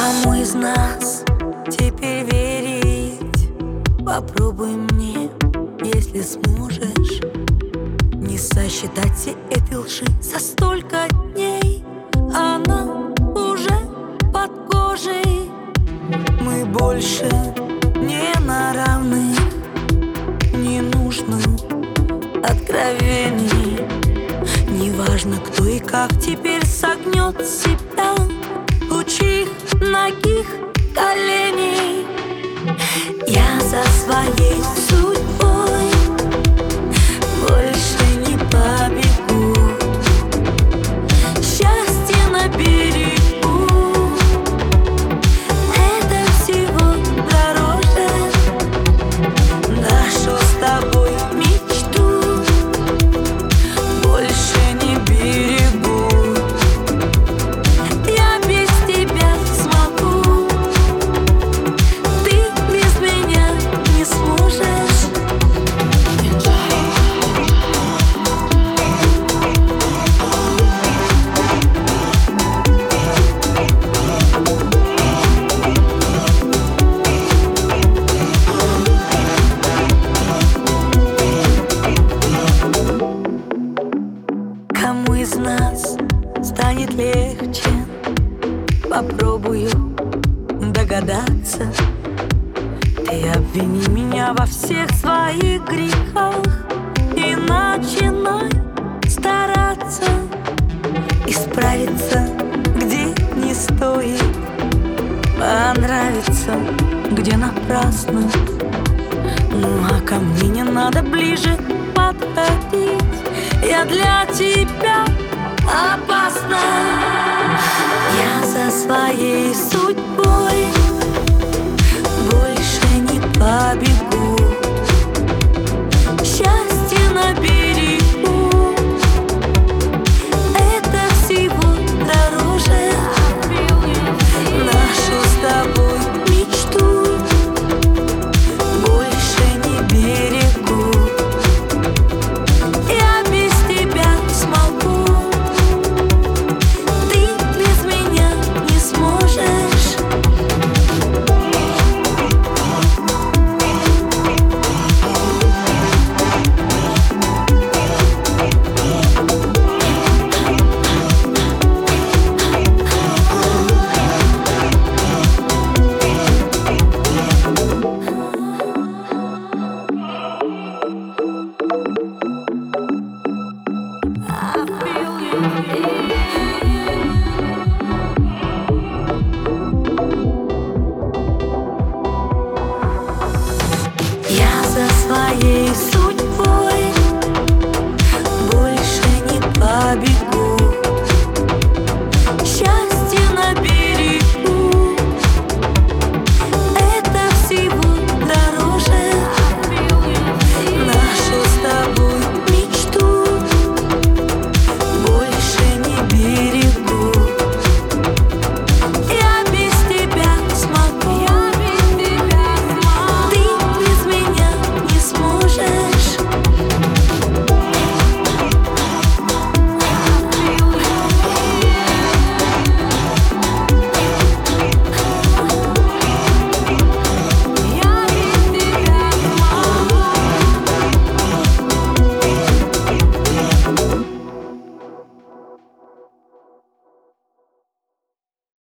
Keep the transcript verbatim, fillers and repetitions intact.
Кому из нас теперь верить? Попробуй мне, если сможешь, не сосчитать все эти лжи за столько дней. Она уже под кожей. Мы больше не на равных, не нужно откровений. Неважно, кто и как теперь согнет себя у чьих ногих коленей. Я за своей судьбой больше не побегу. Счастье на берегу — это всего дороже нашу с тобой мечту. Больше не берегу. Я без тебя смогу, ты без меня не сможешь. Кому из нас станет легче? Попробую догадаться. Ты обвини меня во всех своих грехах и начинай стараться исправиться, где не стоит, понравиться, где напрасно. Ну а ко мне не надо ближе подходить, я для тебя опасна. Я за своей судьбой